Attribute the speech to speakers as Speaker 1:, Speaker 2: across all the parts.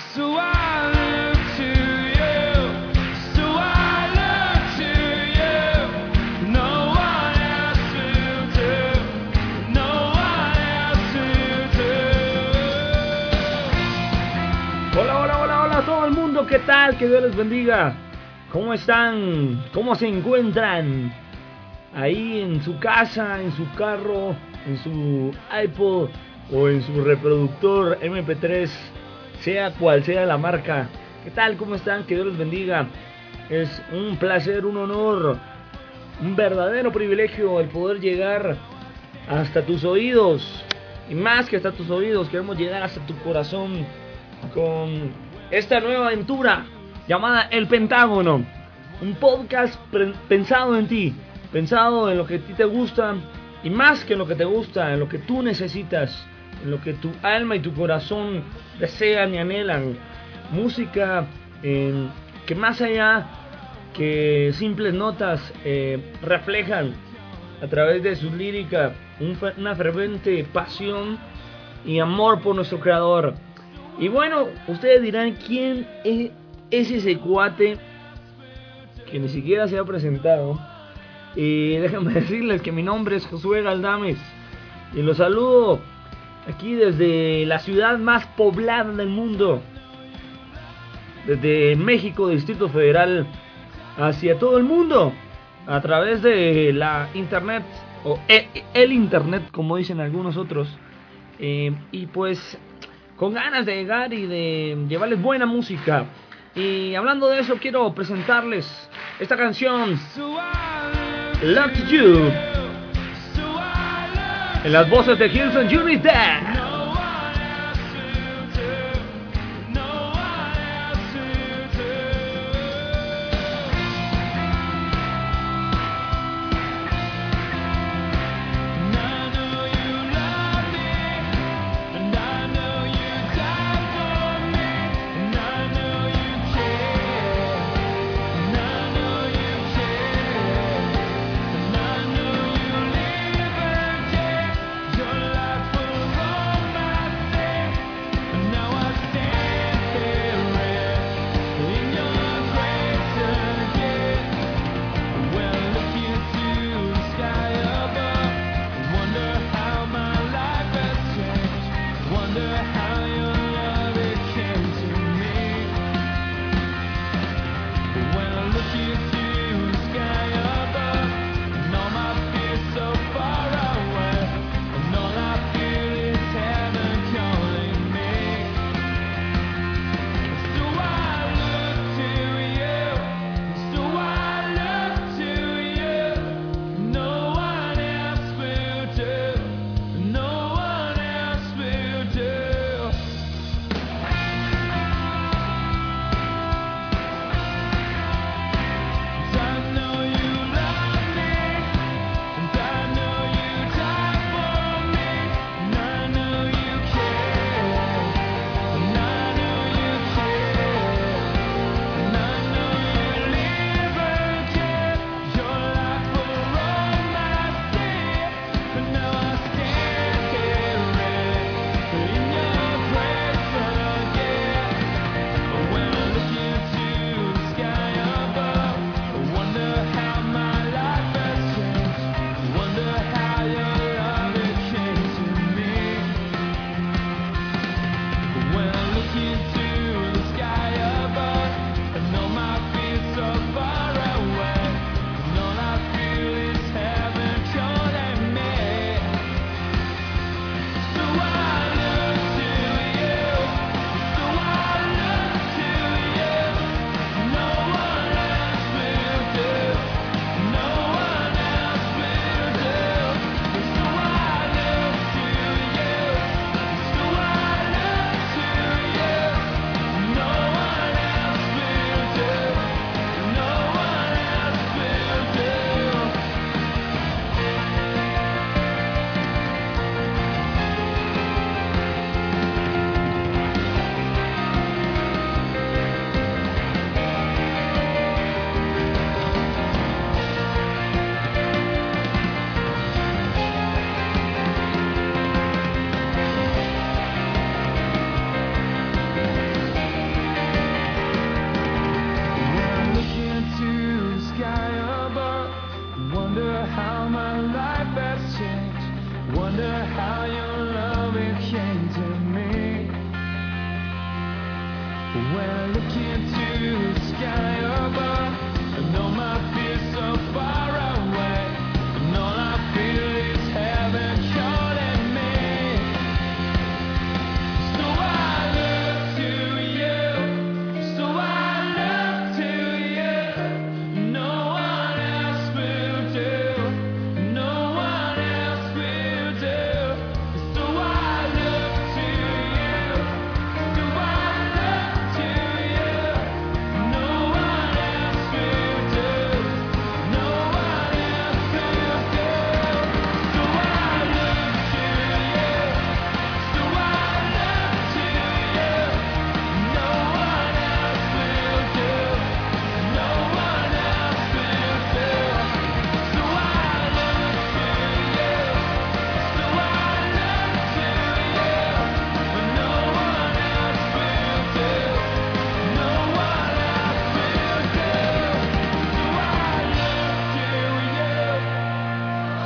Speaker 1: So I look to you, so I look to you. No one else will do, no one else will do.
Speaker 2: Hola, hola, hola, hola a todo el mundo, ¿qué tal? Que Dios les bendiga. ¿Cómo están? ¿Cómo se encuentran? Ahí en su casa, en su carro, en su iPod o en su reproductor MP3, sea cual sea la marca. ¿Qué tal? ¿Cómo están? Que Dios les bendiga. Es un placer, un honor, un verdadero privilegio el poder llegar hasta tus oídos. Y más que hasta tus oídos, queremos llegar hasta tu corazón con esta nueva aventura llamada El Pentágono. Un podcast pensado en ti, pensado en lo que a ti te gusta y más que en lo que te gusta, en lo que tú necesitas, en lo que tu alma y tu corazón desean y anhelan. Música que más allá que simples notas reflejan a través de su lírica una ferviente pasión y amor por nuestro creador. Y bueno, ustedes dirán, ¿quién es ese cuate que ni siquiera se ha presentado? Y déjenme decirles que mi nombre es Josué Galdames y los saludo aquí desde la ciudad más poblada del mundo, desde México, Distrito Federal, hacia todo el mundo, a través de la internet, o el internet, como dicen algunos otros. Y pues con ganas de llegar y de llevarles buena música. Y hablando de eso, quiero presentarles esta canción, Look to You, en las voces de Hilson Unidad.
Speaker 1: Your life will roll. look into the sky above, I know my fears so far away, and all I feel is heaven calling me. So I look to you, so I look to you. No one else will do, no one else will do. So I look to you, so I look to you. No one else will do, no one else will do. So I look to you, so I look to you. No one else will do, no one else will do. So I look to you, so I look to you. But no one else will do, no one else will do. So I look to you.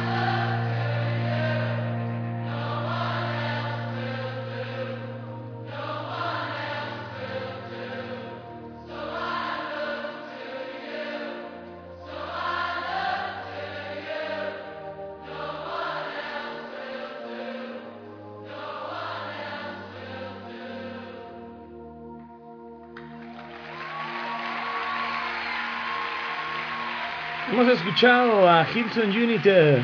Speaker 2: Hemos escuchado a Hillsong Unity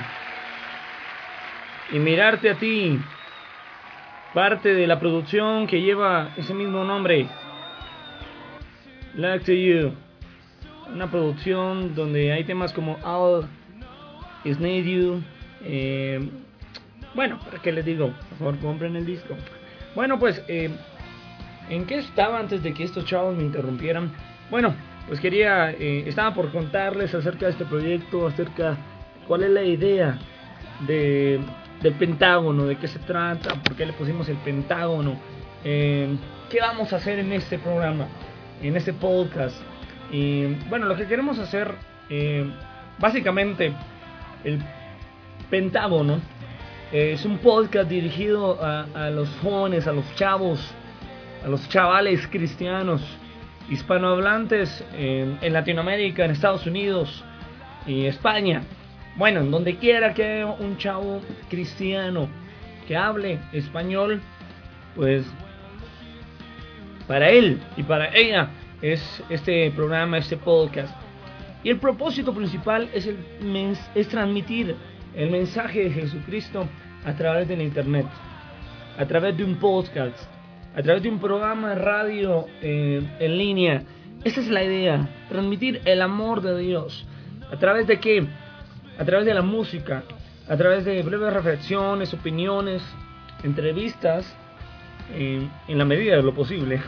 Speaker 2: y Mirarte a ti, parte de la producción que lleva ese mismo nombre, Like to You, una producción donde hay temas como All Is Need You. Bueno, ¿para qué les digo? Por favor, compren el disco. Bueno, pues, ¿en qué estaba antes de que estos chavos me interrumpieran? Bueno, pues estaba por contarles acerca de este proyecto, acerca de cuál es la idea del Pentágono, de qué se trata, por qué le pusimos el Pentágono, qué vamos a hacer en este programa, en este podcast. Y bueno, lo que queremos hacer, básicamente, el Pentágono es un podcast dirigido a los jóvenes, a los chavos, a los chavales cristianos, hispanohablantes en Latinoamérica, en Estados Unidos y España. Bueno, en donde quiera que haya un chavo cristiano que hable español, pues para él y para ella es este programa, este podcast. Y el propósito principal es transmitir el mensaje de Jesucristo a través del internet, a través de un podcast, a través de un programa de radio en línea. Esa es la idea, transmitir el amor de Dios. ¿A través de qué? A través de la música, a través de breves reflexiones, opiniones, entrevistas, en la medida de lo posible,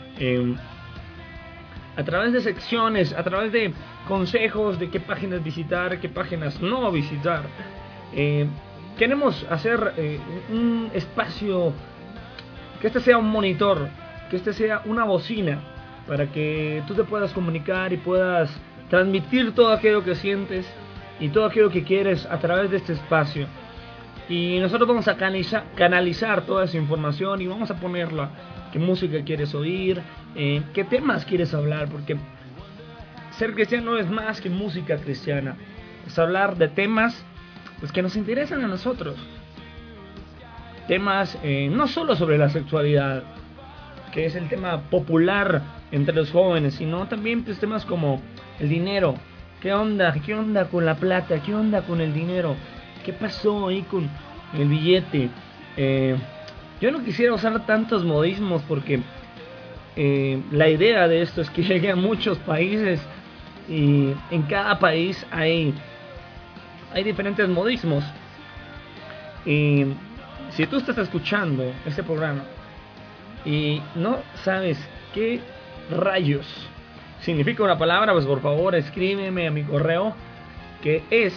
Speaker 2: a través de secciones, a través de consejos de qué páginas visitar, qué páginas no visitar. Queremos hacer un espacio, que este sea un monitor, que este sea una bocina, para que tú te puedas comunicar y puedas transmitir todo aquello que sientes y todo aquello que quieres a través de este espacio. Y nosotros vamos a canalizar toda esa información y vamos a ponerla. ¿Qué música quieres oír? ¿Qué temas quieres hablar? Porque ser cristiano es más que música cristiana. Es hablar de temas pues, que nos interesan a nosotros. Temas no solo sobre la sexualidad, que es el tema popular entre los jóvenes, sino también pues, temas como el dinero. ¿Qué onda? ¿Qué onda con la plata? ¿Qué onda con el dinero? ¿Qué pasó ahí con el billete? Yo no quisiera usar tantos modismos porque la idea de esto es que llegue a muchos países y en cada país hay diferentes modismos. Y si tú estás escuchando este programa y no sabes qué rayos significa una palabra, pues por favor escríbeme a mi correo, que es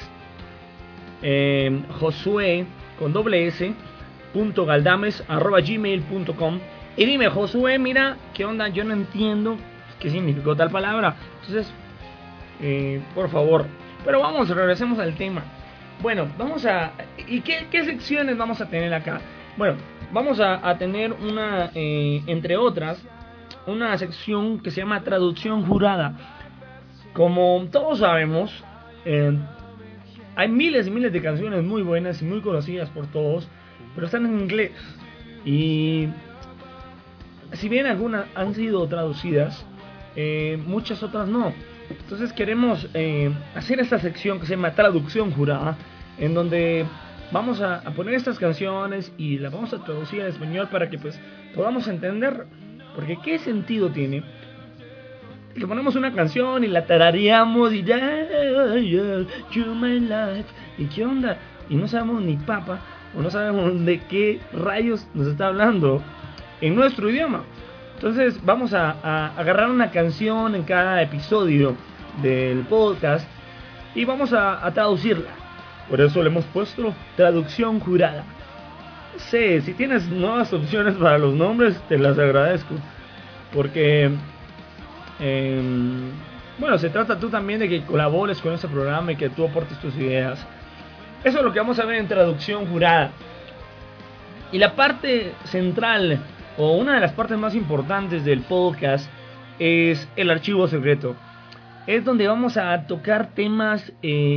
Speaker 2: Josué con doble S .galdames@gmail.com, y dime: Josué, mira, ¿qué onda? Yo no entiendo qué significó tal palabra. Entonces, por favor. Pero regresemos al tema. Bueno, ¿y qué secciones vamos a tener acá? Bueno, vamos a tener una, entre otras, una sección que se llama traducción jurada. Como todos sabemos, hay miles y miles de canciones muy buenas y muy conocidas por todos, pero están en inglés. Y si bien algunas han sido traducidas, muchas otras no. Entonces queremos hacer esta sección que se llama traducción jurada, en donde vamos a poner estas canciones y las vamos a traducir al español para que pues podamos entender. Porque qué sentido tiene que ponemos una canción y la tarareamos y you my life, y qué onda, y no sabemos ni papa, o no sabemos de qué rayos nos está hablando en nuestro idioma. Entonces vamos a agarrar una canción en cada episodio del podcast y vamos a traducirla. Por eso le hemos puesto traducción jurada. Sí, si tienes nuevas opciones para los nombres, te las agradezco. Porque, bueno, se trata tú también de que colabores con este programa y que tú aportes tus ideas. Eso es lo que vamos a ver en traducción jurada. Y la parte central, o una de las partes más importantes del podcast, es el archivo secreto. Es donde vamos a tocar temas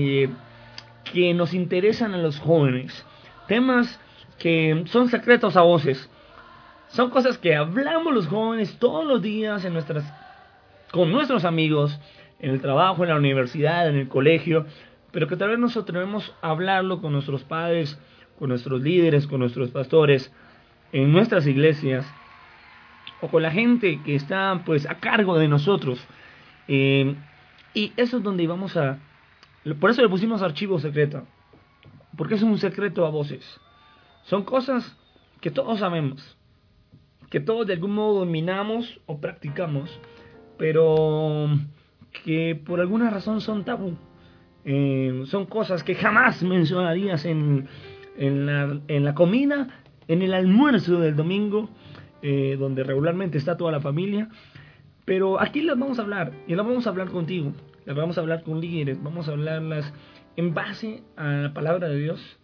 Speaker 2: que nos interesan a los jóvenes. Temas que son secretos a voces. Son cosas que hablamos los jóvenes todos los días con nuestros amigos, en el trabajo, en la universidad, en el colegio, pero que tal vez nos atrevemos a hablarlo con nuestros padres, con nuestros líderes, con nuestros pastores, en nuestras iglesias, o con la gente que está pues a cargo de nosotros. Y eso es donde vamos a... Por eso le pusimos archivo secreto, porque es un secreto a voces. Son cosas que todos sabemos, que todos de algún modo dominamos o practicamos, pero que por alguna razón son tabú. Son cosas que jamás mencionarías en la comida, en el almuerzo del domingo, donde regularmente está toda la familia. Pero aquí las vamos a hablar, y las vamos a hablar contigo, las vamos a hablar con líderes, vamos a hablarlas en base a la palabra de Dios.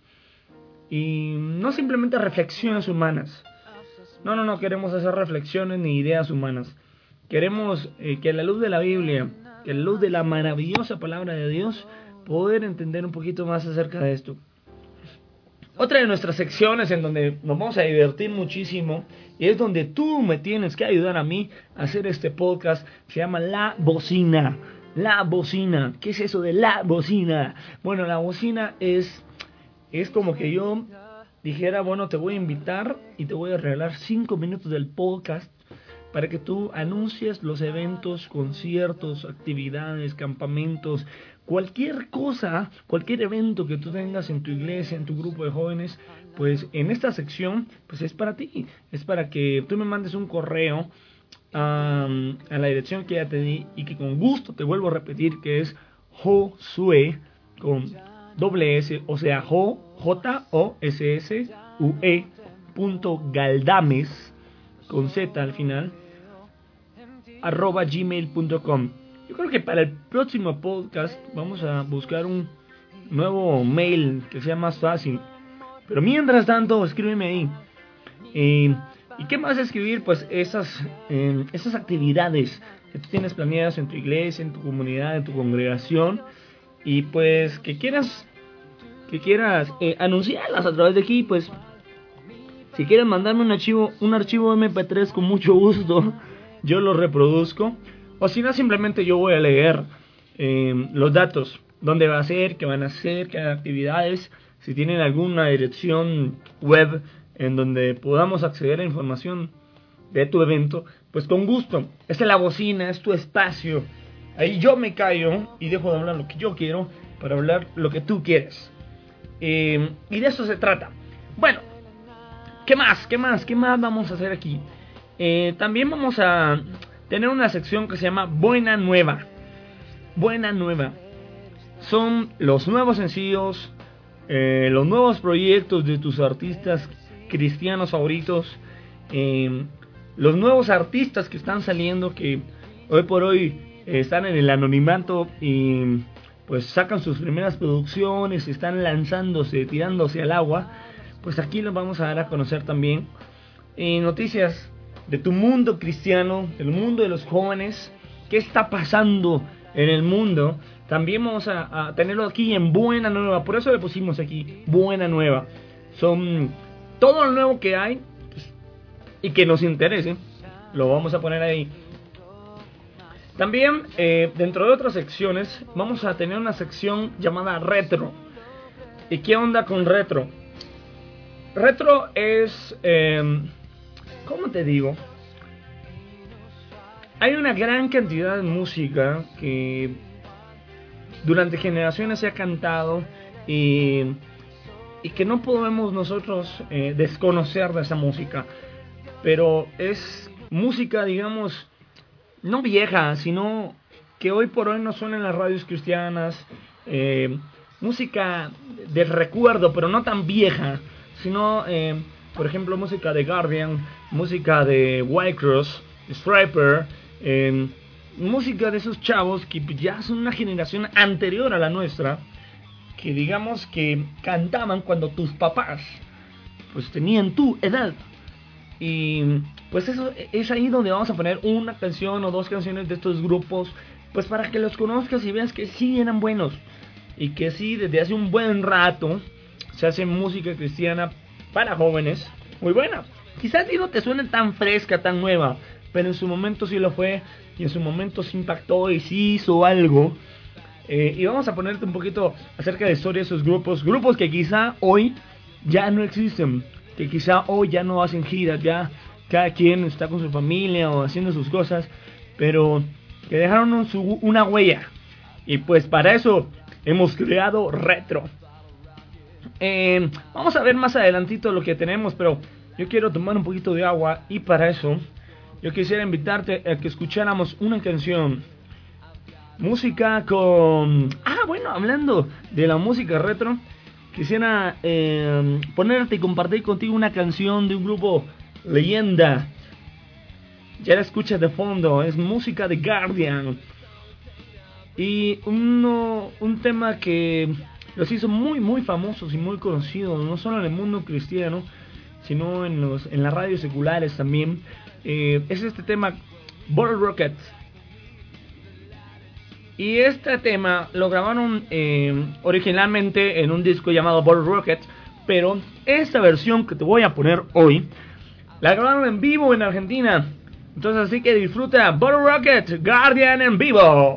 Speaker 2: Y no simplemente reflexiones humanas. No queremos hacer reflexiones ni ideas humanas. Queremos que a la luz de la Biblia, que a la luz de la maravillosa palabra de Dios, poder entender un poquito más acerca de esto. Otra de nuestras secciones en donde nos vamos a divertir muchísimo, y es donde tú me tienes que ayudar a mí a hacer este podcast, se llama La Bocina. La Bocina. ¿Qué es eso de La Bocina? Bueno, la bocina es como que yo dijera, bueno, te voy a invitar y te voy a regalar 5 minutos del podcast para que tú anuncies los eventos, conciertos, actividades, campamentos, cualquier cosa, cualquier evento que tú tengas en tu iglesia, en tu grupo de jóvenes. Pues en esta sección pues es para ti, es para que tú me mandes un correo a la dirección que ya te di, y que con gusto te vuelvo a repetir, que es Josué con doble S, o sea, JOSSUE.galdames con Z al final @gmail.com. Yo creo que para el próximo podcast vamos a buscar un nuevo mail que sea más fácil, pero mientras tanto escríbeme ahí. ¿Y qué más escribir? Pues esas actividades que tú tienes planeadas en tu iglesia, en tu comunidad, en tu congregación, y pues que quieras anunciarlas a través de aquí. Pues si quieres mandarme un archivo MP3, con mucho gusto yo lo reproduzco, o si no, simplemente yo voy a leer los datos, dónde va a ser, qué van a hacer, qué actividades, si tienen alguna dirección web en donde podamos acceder a información de tu evento, pues con gusto. Esta es La Bocina, es tu espacio. Ahí yo me callo y dejo de hablar lo que yo quiero para hablar lo que tú quieres. Y de eso se trata. Bueno, ¿qué más vamos a hacer aquí? También vamos a tener una sección que se llama Buena Nueva. Buena Nueva. Son los nuevos sencillos, los nuevos proyectos de tus artistas cristianos favoritos, los nuevos artistas que están saliendo, que hoy por hoy están en el anonimato y pues sacan sus primeras producciones, están lanzándose, tirándose al agua. Pues aquí los vamos a dar a conocer también. Noticias de tu mundo cristiano, del mundo de los jóvenes, qué está pasando en el mundo. También vamos a tenerlo aquí en Buena Nueva, por eso le pusimos aquí Buena Nueva. Son todo lo nuevo que hay, pues, y que nos interese, lo vamos a poner ahí. También dentro de otras secciones vamos a tener una sección llamada Retro. ¿Y qué onda con Retro? Retro es, ¿cómo te digo? Hay una gran cantidad de música que durante generaciones se ha cantado y que no podemos nosotros desconocer de esa música. Pero es música, digamos, no vieja, sino que hoy por hoy no suena en las radios cristianas. Música de recuerdo, pero no tan vieja, sino, por ejemplo, música de Guardian, música de Whitecross, Striper, música de esos chavos que ya son una generación anterior a la nuestra, que digamos que cantaban cuando tus papás pues tenían tu edad. Y pues eso es ahí donde vamos a poner una canción o dos canciones de estos grupos, pues para que los conozcas y veas que sí eran buenos y que sí desde hace un buen rato se hace música cristiana para jóvenes muy buena. Quizás a ti no te suene tan fresca, tan nueva, pero en su momento sí lo fue, y en su momento sí impactó y sí hizo algo. Y vamos a ponerte un poquito acerca de historia de esos grupos que quizá hoy ya no existen, que quizá hoy ya no hacen giras, ya cada quien está con su familia o haciendo sus cosas, pero que dejaron una huella. Y pues para eso hemos creado Retro. Vamos a ver más adelantito lo que tenemos, pero yo quiero tomar un poquito de agua, y para eso yo quisiera invitarte a que escucháramos una canción. Música con... bueno, hablando de la música retro, quisiera ponerte y compartir contigo una canción de un grupo leyenda. Ya la escuchas de fondo, es música de Guardian. Y un tema que los hizo muy muy famosos y muy conocidos, no solo en el mundo cristiano, sino en las radios seculares también. Es este tema, Bottle Rockets. Y este tema lo grabaron originalmente en un disco llamado Bottle Rockets, pero esta versión que te voy a poner hoy la grabaron en vivo en Argentina. Entonces así que disfruta Bottle Rockets, Guardian en vivo.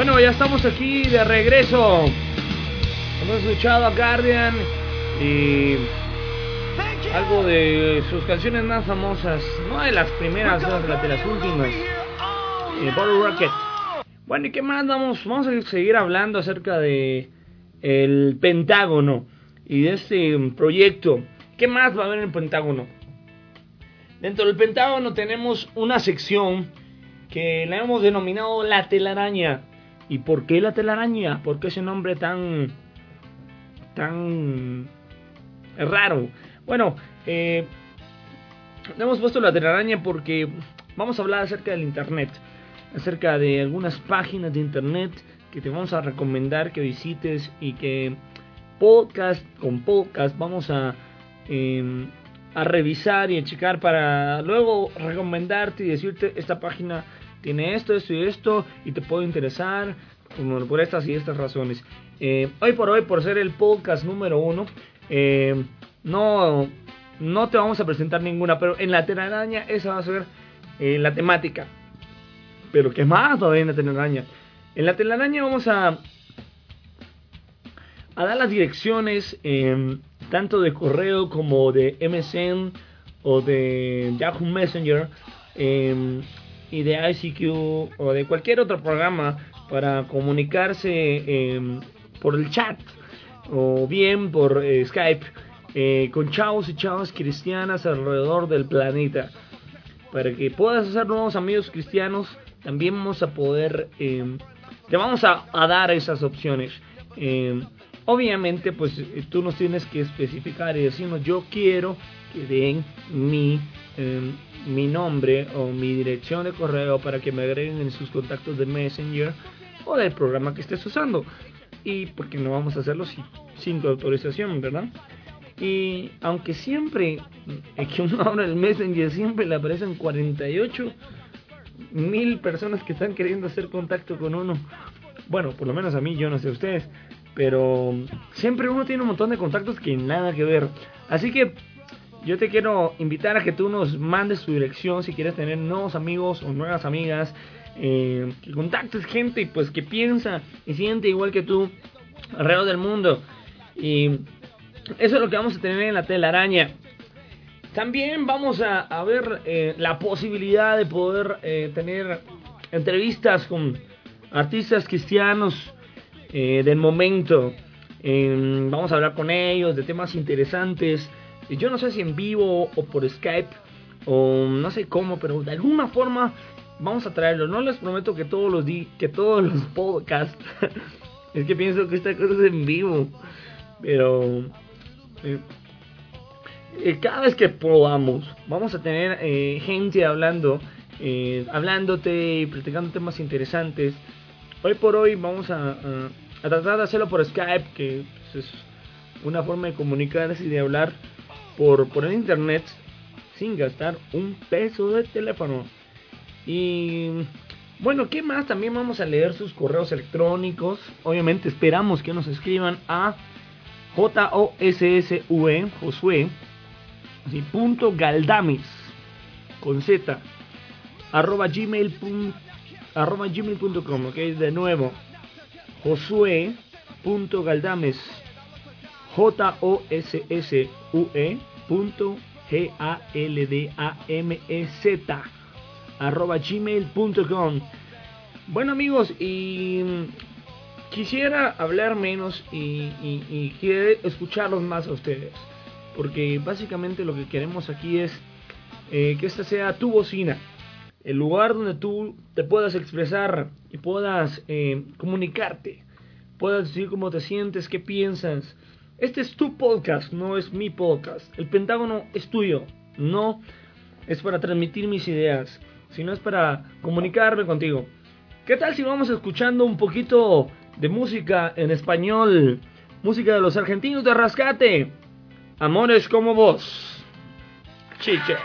Speaker 2: Bueno, ya estamos aquí de regreso. Hemos escuchado a Guardian y algo de sus canciones más famosas, no de las primeras, sino de las últimas. Bottle Rocket. Bueno, ¿y qué más? Vamos a seguir hablando acerca de el Pentágono y de este proyecto. ¿Qué más va a haber en el Pentágono? Dentro del Pentágono tenemos una sección que la hemos denominado La Telaraña. ¿Y por qué La Telaraña? ¿Por qué ese nombre tan raro? Bueno, hemos puesto La Telaraña porque vamos a hablar acerca del internet, acerca de algunas páginas de internet que te vamos a recomendar que visites y que podcast con podcast vamos a revisar y a checar para luego recomendarte y decirte: esta página tiene esto, esto y esto y te puede interesar por estas y estas razones. Hoy por hoy, por ser el podcast número 1, no te vamos a presentar ninguna, pero en La Telaraña esa va a ser la temática. Pero ¿qué más todavía en La Telaraña? En La Telaraña vamos a dar las direcciones tanto de correo como de MSN o de Yahoo Messenger y de ICQ o de cualquier otro programa para comunicarse por el chat o bien por Skype con chavos y chavas cristianas alrededor del planeta, para que puedas hacer nuevos amigos cristianos. También vamos a poder te vamos a dar esas opciones. Obviamente pues tú nos tienes que especificar y decirnos: yo quiero que den mi nombre o mi dirección de correo para que me agreguen en sus contactos de Messenger o del programa que estés usando. Y porque no vamos a hacerlo sin tu autorización, ¿verdad? Y aunque siempre que uno abre el Messenger siempre le aparecen 48,000 personas que están queriendo hacer contacto con uno. Bueno, por lo menos a mí, yo no sé ustedes, pero siempre uno tiene un montón de contactos que nada que ver. Así que yo te quiero invitar a que tú nos mandes tu dirección si quieres tener nuevos amigos o nuevas amigas, que contactes gente pues que piensa y siente igual que tú alrededor del mundo. Y eso es lo que vamos a tener en La Telaraña. También vamos a ver la posibilidad de poder tener entrevistas con artistas cristianos del momento. Vamos a hablar con ellos de temas interesantes. Yo no sé si en vivo o por Skype o no sé cómo, pero de alguna forma vamos a traerlo. No les prometo que todos los podcasts es que pienso que esta cosa es en vivo, pero cada vez que podamos vamos a tener gente hablándote y platicando temas interesantes. Hoy por hoy vamos a tratar de hacerlo por Skype, que pues, es una forma de comunicarse y de hablar por el internet sin gastar un peso de teléfono. Y bueno, ¿qué más? También vamos a leer sus correos electrónicos. Obviamente esperamos que nos escriban a Josué así, .galdames con z @gmail.com, ok. De nuevo, Josué.galdames JOSUE.GALDAMEZ Bueno amigos, y quisiera hablar menos y quiero escucharlos más a ustedes, porque básicamente lo que queremos aquí es que esta sea tu bocina, el lugar donde tú te puedas expresar y puedas comunicarte, puedas decir cómo te sientes, qué piensas. Este es tu podcast, no es mi podcast. El Pentágono es tuyo, no es para transmitir mis ideas, sino es para comunicarme contigo. ¿Qué tal si vamos escuchando un poquito de música en español? Música de los argentinos de Rascate. Amores como vos. Chiche.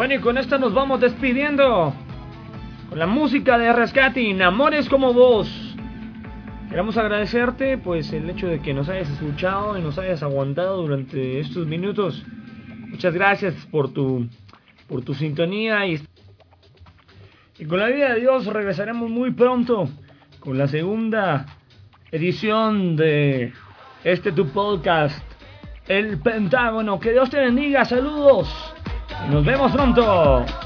Speaker 2: Bueno, y con esto nos vamos despidiendo con la música de Rescating, Amores como Vos. Queremos agradecerte pues el hecho de que nos hayas escuchado y nos hayas aguantado durante estos minutos. Muchas gracias por tu sintonía y con la ayuda de Dios regresaremos muy pronto con la segunda edición de tu podcast, El Pentágono. Que Dios te bendiga, saludos y nos vemos pronto.